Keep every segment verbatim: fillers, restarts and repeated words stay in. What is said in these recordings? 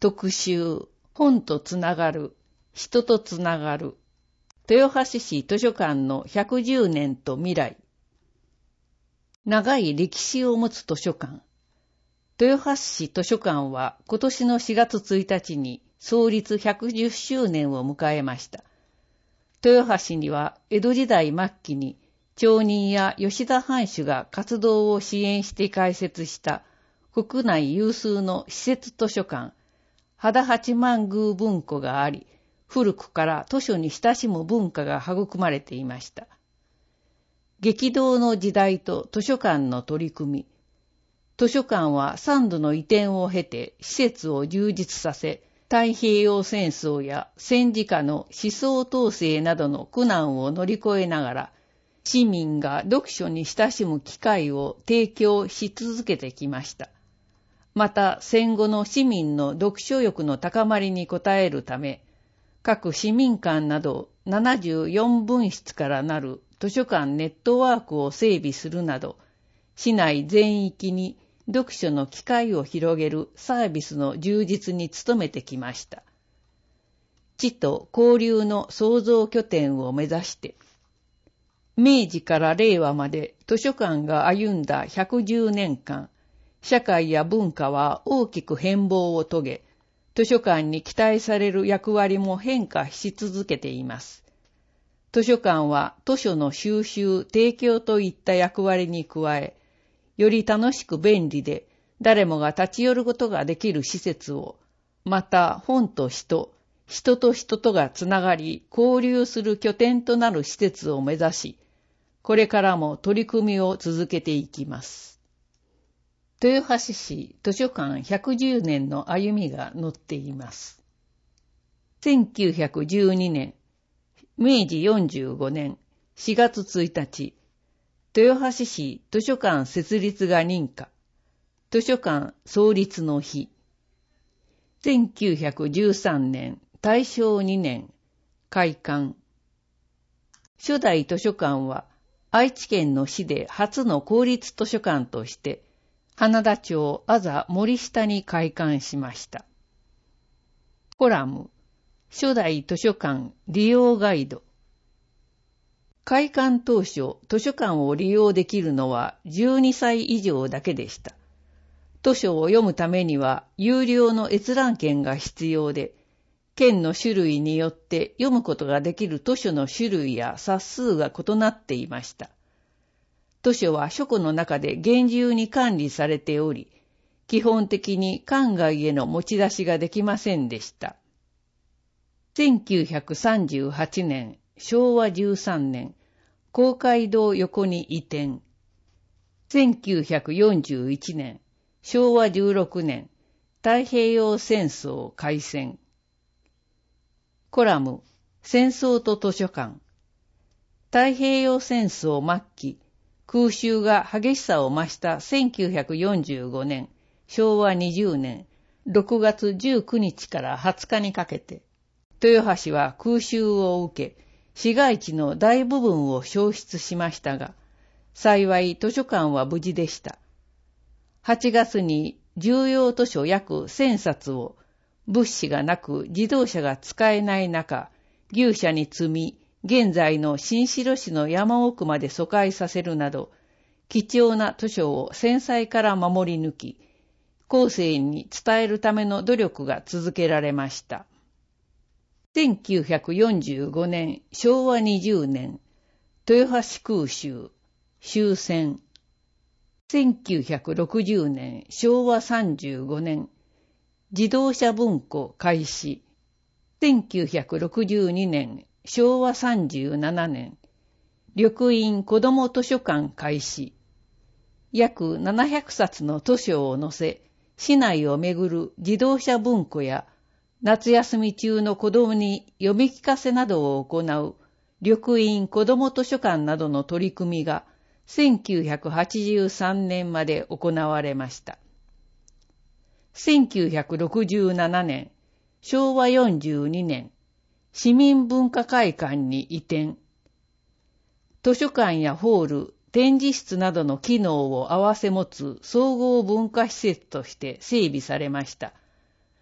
特集、本とつながる、人とつながる、豊橋市図書館のひゃくじゅうねんと未来。長い歴史を持つ図書館。豊橋市図書館は今年のしがつついたちに創立ひゃくじゅっしゅうねんを迎えました。豊橋には江戸時代末期に町人や吉田藩主が活動を支援して開設した国内有数の私設図書館、秦八幡宮文庫があり、古くから図書に親しむ文化が育まれていました。激動の時代と図書館の取り組み。図書館は三度の移転を経て施設を充実させ、太平洋戦争や戦時下の思想統制などの苦難を乗り越えながら、市民が読書に親しむ機会を提供し続けてきました。また戦後の市民の読書欲の高まりに応えるため、各市民館などななじゅうよんぶんしつからなる図書館ネットワークを整備するなど、市内全域に読書の機会を広げるサービスの充実に努めてきました。知と交流の創造拠点を目指して、明治から令和まで図書館が歩んだひゃくじゅうねんかん、社会や文化は大きく変貌を遂げ、図書館に期待される役割も変化し続けています。図書館は図書の収集・提供といった役割に加え、より楽しく便利で誰もが立ち寄ることができる施設を、また本と人、人と人とがつながり交流する拠点となる施設を目指し、これからも取り組みを続けていきます。豊橋市図書館ひゃくじゅうねんの歩みが載っています。せんきゅうひゃくじゅうにねん、明治よんじゅうごねんしがつついたち、豊橋市図書館設立が認可。図書館創立の日。せんきゅうひゃくじゅうさんねん、たいしょうにねん、開館。初代図書館は愛知県の市で初の公立図書館として、花田町あざ森下に開館しました。コラム、初代図書館利用ガイド。開館当初、図書館を利用できるのはじゅうにさい以上だけでした。図書を読むためには有料の閲覧券が必要で、券の種類によって読むことができる図書の種類や冊数が異なっていました。図書は書庫の中で厳重に管理されており、基本的に館外への持ち出しができませんでした。せんきゅうひゃくさんじゅうはちねん、しょうわじゅうさんねん、公会堂横に移転。せんきゅうひゃくよんじゅういちねん、しょうわじゅうろくねん、太平洋戦争開戦。コラム、戦争と図書館。太平洋戦争末期、空襲が激しさを増したせんきゅうひゃくよんじゅうごねん、しょうわにじゅうねん、ろくがつじゅうくにちからはつかにかけて、豊橋は空襲を受け、市街地の大部分を焼失しましたが、幸い図書館は無事でした。はちがつに重要図書約せんさつを物資がなく自動車が使えない中、牛車に積み、現在の新城市の山奥まで疎開させるなど、貴重な図書を戦災から守り抜き、後世に伝えるための努力が続けられました。せんきゅうひゃくよんじゅうごねん、しょうわにじゅうねん、豊橋空襲、終戦。せんきゅうひゃくろくじゅうねん、しょうわさんじゅうごねん、自動車文庫開始。せんきゅうひゃくろくじゅうにねん、しょうわさんじゅうななねん、緑院子ども図書館開始。約ななひゃくさつの図書を載せ、市内を巡る自動車文庫や、夏休み中の子どもに読み聞かせなどを行う緑院子ども図書館などの取り組みがせんきゅうひゃくはちじゅうさんねんまで行われました。せんきゅうひゃくろくじゅうななねん、しょうわよんじゅうにねん、市民文化会館に移転。図書館やホール、展示室などの機能を併せ持つ総合文化施設として整備されました。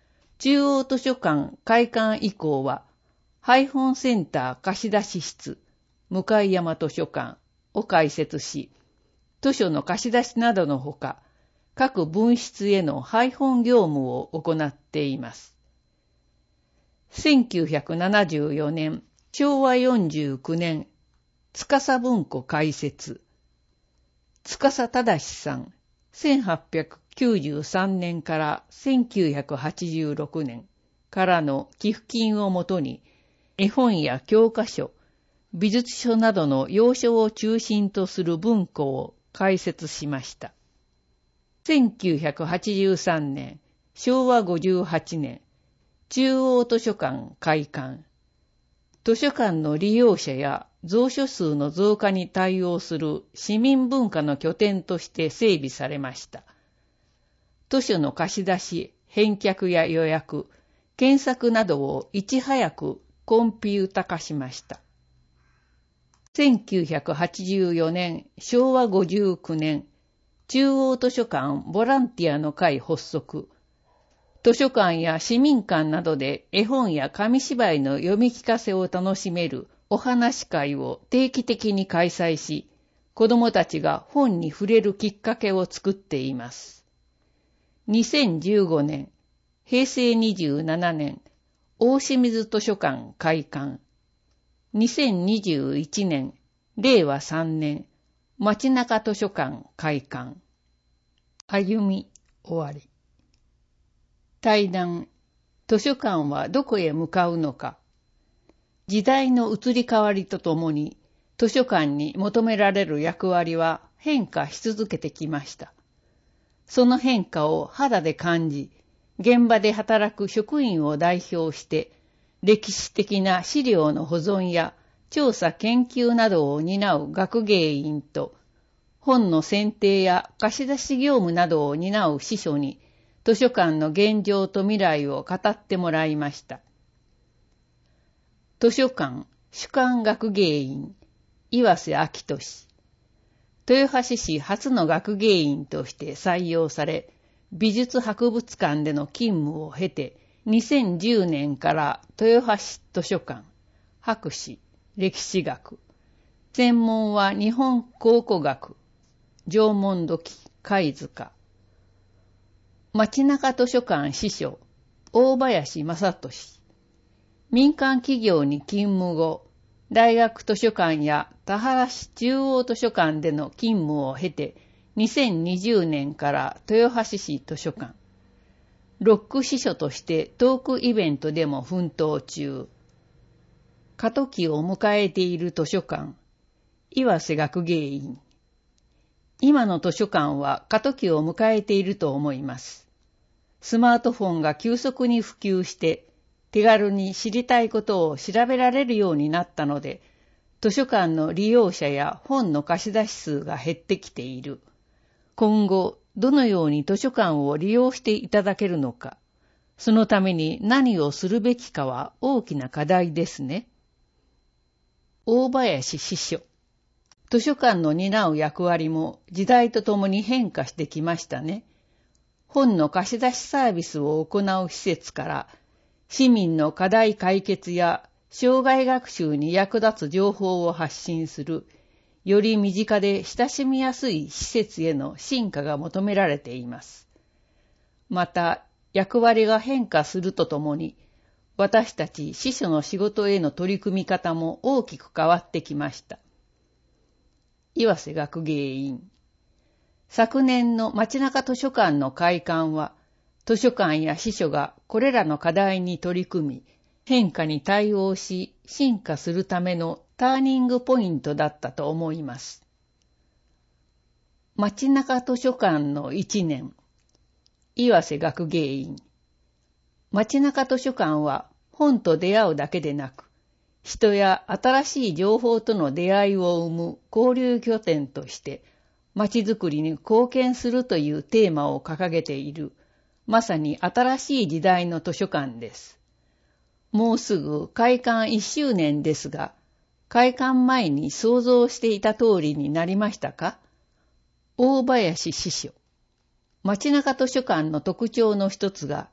中央図書館開館以降は、配本センター貸出室、向山図書館を開設し、図書の貸し出しなどのほか、各分室への配本業務を行っています。せんきゅうひゃくななじゅうよねん、しょうわよんじゅうきゅうねん、司文庫開設。司忠さん、せんはっぴゃくきゅうじゅうさんねんからせんきゅうひゃくはちじゅうろくねんからの寄付金をもとに、絵本や教科書、美術書などの要所を中心とする文庫を開設しました。せんきゅうひゃくはちじゅうさんねん、しょうわごじゅうはちねん、中央図書館開館。図書館の利用者や蔵書数の増加に対応する市民文化の拠点として整備されました。図書の貸し出し、返却や予約、検索などをいち早くコンピュータ化しました。せんきゅうひゃくはちじゅうよねん、しょうわごじゅうきゅうねん、中央図書館ボランティアの会発足。図書館や市民館などで絵本や紙芝居の読み聞かせを楽しめるお話会を定期的に開催し、子どもたちが本に触れるきっかけを作っています。にせんじゅうごねん、へいせいにじゅうななねん、大清水図書館開館。にせんにじゅういちねん、れいわさんねん、街中図書館開館。歩み終わり。対談、図書館はどこへ向かうのか。時代の移り変わりとともに、図書館に求められる役割は変化し続けてきました。その変化を肌で感じ、現場で働く職員を代表して、歴史的な資料の保存や調査研究などを担う学芸員と、本の選定や貸し出し業務などを担う司書に、図書館の現状と未来を語ってもらいました。図書館主管学芸員、岩瀬明俊。豊橋市初の学芸員として採用され、美術博物館での勤務を経て、にせんじゅうねんから豊橋図書館、博士、歴史学。専門は日本考古学、縄文土器、貝塚。街中図書館司書、大林正俊。民間企業に勤務後、大学図書館や田原市中央図書館での勤務を経て、にせんにじゅうねんから豊橋市図書館。ロック司書としてトークイベントでも奮闘中。過渡期を迎えている図書館、岩瀬学芸員。今の図書館は過渡期を迎えていると思います。スマートフォンが急速に普及して、手軽に知りたいことを調べられるようになったので、図書館の利用者や本の貸し出し数が減ってきている。今後、どのように図書館を利用していただけるのか、そのために何をするべきかは大きな課題ですね。大林司書。図書館の担う役割も時代とともに変化してきましたね。本の貸し出しサービスを行う施設から、市民の課題解決や障害学習に役立つ情報を発信する、より身近で親しみやすい施設への進化が求められています。また、役割が変化するとともに、私たち司書の仕事への取り組み方も大きく変わってきました。岩瀬学芸員。昨年の街中図書館の開館は、図書館や司書がこれらの課題に取り組み、変化に対応し進化するためのターニングポイントだったと思います。街中図書館のいちねん。岩瀬学芸員。街中図書館は本と出会うだけでなく、人や新しい情報との出会いを生む交流拠点として、街づくりに貢献するというテーマを掲げている、まさに新しい時代の図書館です。もうすぐ開館いっしゅうねんですが、開館前に想像していた通りになりましたか？大林司書。街中図書館の特徴の一つが、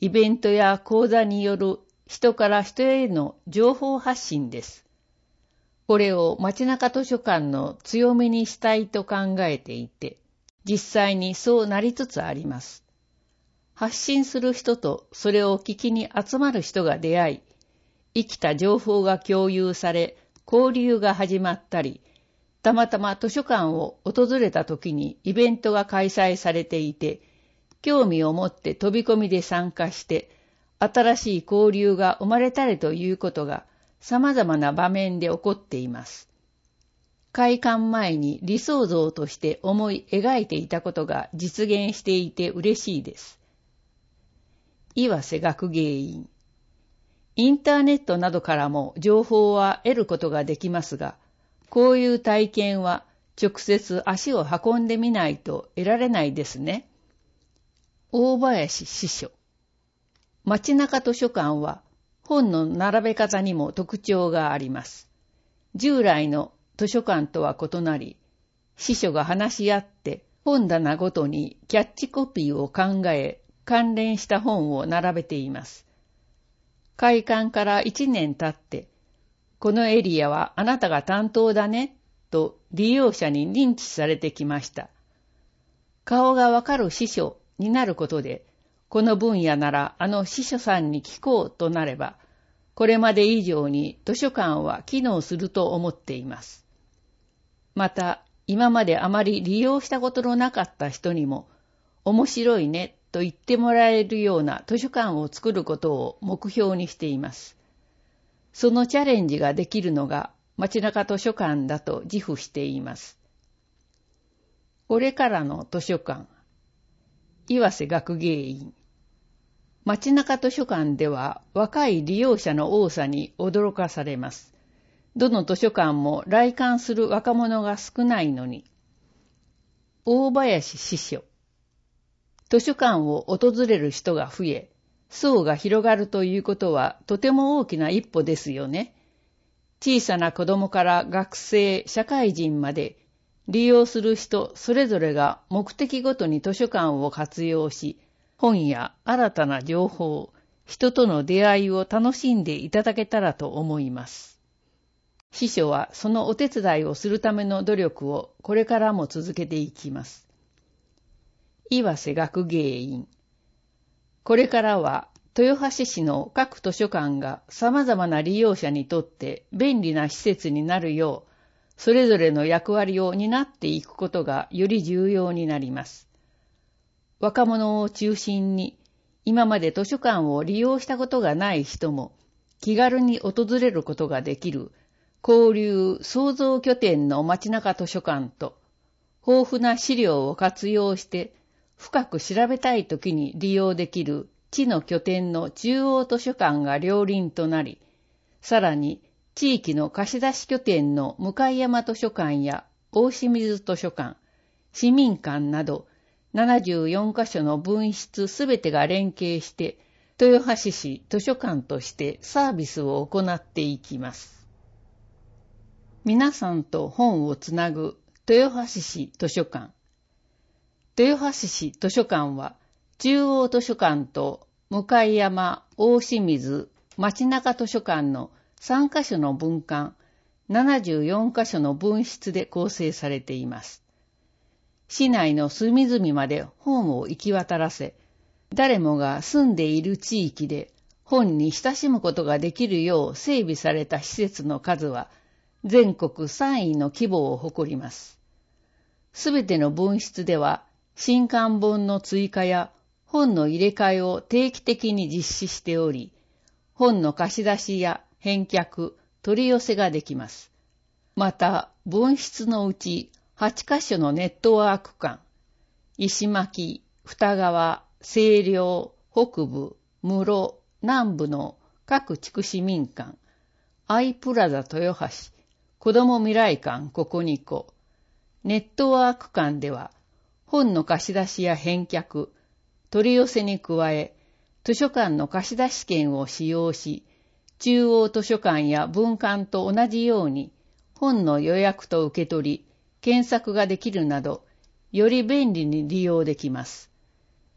イベントや講座による人から人への情報発信です。これを街中図書館の強みにしたいと考えていて、実際にそうなりつつあります。発信する人とそれを聞きに集まる人が出会い、生きた情報が共有され、交流が始まったり、たまたま図書館を訪れた時にイベントが開催されていて、興味を持って飛び込みで参加して、新しい交流が生まれたりということが様々な場面で起こっています。開館前に理想像として思い描いていたことが実現していて嬉しいです。岩瀬学芸員。インターネットなどからも情報は得ることができますが、こういう体験は直接足を運んでみないと得られないですね。大林司書。街中図書館は本の並べ方にも特徴があります。従来の図書館とは異なり、司書が話し合って本棚ごとにキャッチコピーを考え、関連した本を並べています。開館からいちねん経って、このエリアはあなたが担当だね、と利用者に認知されてきました。顔がわかる司書になることで、この分野ならあの司書さんに聞こうとなれば、これまで以上に図書館は機能すると思っています。また、今まであまり利用したことのなかった人にも、面白いねと言ってもらえるような図書館を作ることを目標にしています。そのチャレンジができるのが街中図書館だと自負しています。これからの図書館。岩瀬学芸員。街中図書館では若い利用者の多さに驚かされます。どの図書館も来館する若者が少ないのに。大林司書。図書館を訪れる人が増え、層が広がるということはとても大きな一歩ですよね。小さな子供から学生、社会人まで利用する人それぞれが目的ごとに図書館を活用し、本や新たな情報、人との出会いを楽しんでいただけたらと思います。司書はそのお手伝いをするための努力をこれからも続けていきます。岩瀬学芸員。これからは豊橋市の各図書館が様々な利用者にとって便利な施設になるよう、それぞれの役割を担っていくことがより重要になります。若者を中心に、今まで図書館を利用したことがない人も気軽に訪れることができる交流創造拠点の街中図書館と、豊富な資料を活用して深く調べたいときに利用できる地の拠点の中央図書館が両輪となり、さらに地域の貸し出し拠点の向山図書館や大清水図書館、市民館などななじゅうよんカ所の分室すべてが連携して、豊橋市図書館としてサービスを行っていきます。皆さんと本をつなぐ豊橋市図書館。豊橋市図書館は、中央図書館と向山、大清水、街中図書館のさんカ所の分館、ななじゅうよんカ所の分室で構成されています。市内の隅々まで本を行き渡らせ、誰もが住んでいる地域で本に親しむことができるよう整備された施設の数は全国さんいの規模を誇ります。すべての分室では新刊本の追加や本の入れ替えを定期的に実施しており、本の貸し出しや返却、取り寄せができます。また、分室のうちはちカ所のネットワーク館、石巻、二川、西陵、北部、室、南部の各地区市民館、アイプラザ豊橋、子ども未来館ここにこ、ネットワーク館では、本の貸し出しや返却、取り寄せに加え、図書館の貸し出し券を使用し、中央図書館や分館と同じように、本の予約と受け取り、検索ができるなど、より便利に利用できます。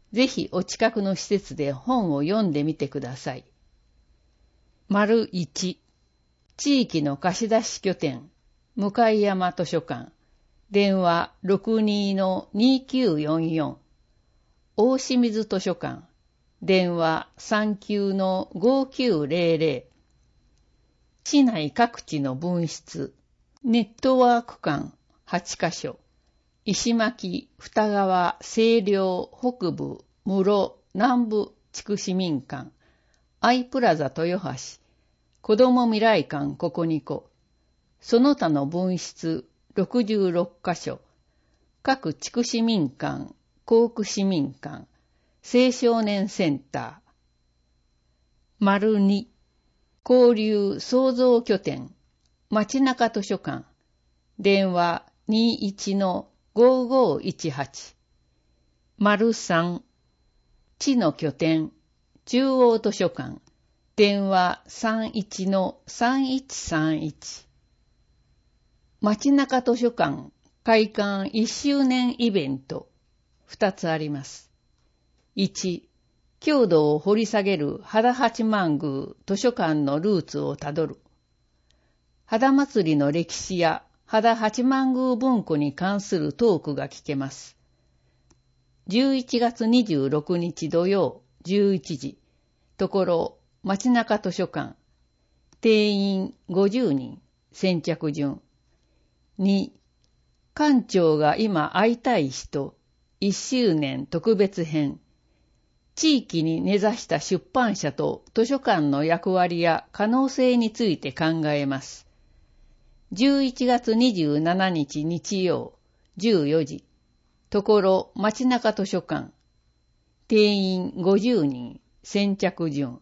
ぜひお近くの施設で本を読んでみてください。丸いち、地域の貸し出し拠点、向山図書館、電話 ろくにー にきゅうよんよん、大清水図書館、電話 さんきゅう ごきゅうぜろぜろ、市内各地の分室、ネットワーク館はちかしょ、石巻、二川、西陵、北部、室、南部地区市民館、アイプラザ豊橋、子ども未来館ここにこ、その他の分室ろくじゅうろっかしょ、各地区市民館、校区市民館、青少年センター。丸に、交流創造拠点、街中図書館、電話 にいちのごごいちはち。丸さん、地の拠点、中央図書館、電話 さんいちのさんいちさんいち。街中図書館開館いっしゅうねんイベントふたつあります。いち、郷土を掘り下げる秦八幡宮図書館のルーツをたどる。秦祭りの歴史や秦八幡宮文庫に関するトークが聞けます。じゅういちがつにじゅうろくにち土曜じゅういちじ、ところ街中図書館、定員ごじゅうにん、先着順。に、館長が今会いたい人、いっしゅうねん特別編。地域に根ざした出版社と図書館の役割や可能性について考えます。じゅういちがつにじゅうしちにち日曜、じゅうよじ、ところ街中図書館、定員ごじゅうにん、先着順。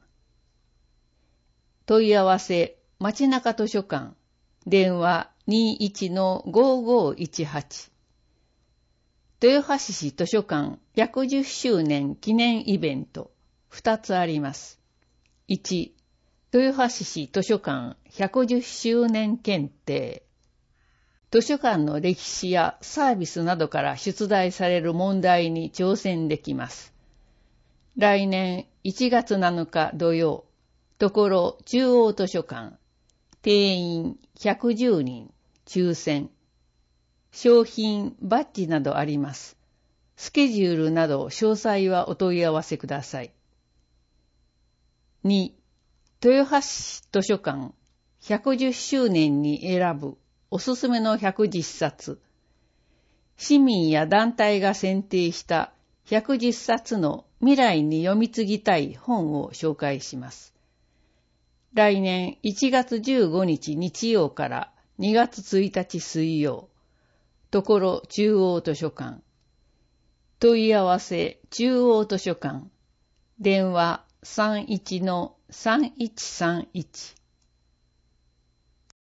問い合わせ、街中図書館、電話 にいちのごごいちはち。豊橋市図書館ひゃくじゅっしゅうねん記念イベントふたつあります。いち、豊橋市図書館ひゃくじゅっしゅうねん検定。図書館の歴史やサービスなどから出題される問題に挑戦できます。来年いちがつなのか土曜、ところ中央図書館、定員ひゃくじゅうにん、抽選。商品、バッジなどあります。スケジュールなど詳細はお問い合わせください。に、豊橋市図書館ひゃくじゅっしゅうねんに選ぶおすすめのひゃくじゅっさつ。市民や団体が選定したひゃくじゅっさつの未来に読み継ぎたい本を紹介します。来年いちがつじゅうごにち日曜からにがつついたち水曜、ところ中央図書館。問い合わせ中央図書館。電話 さんいちのさんいちさんいち。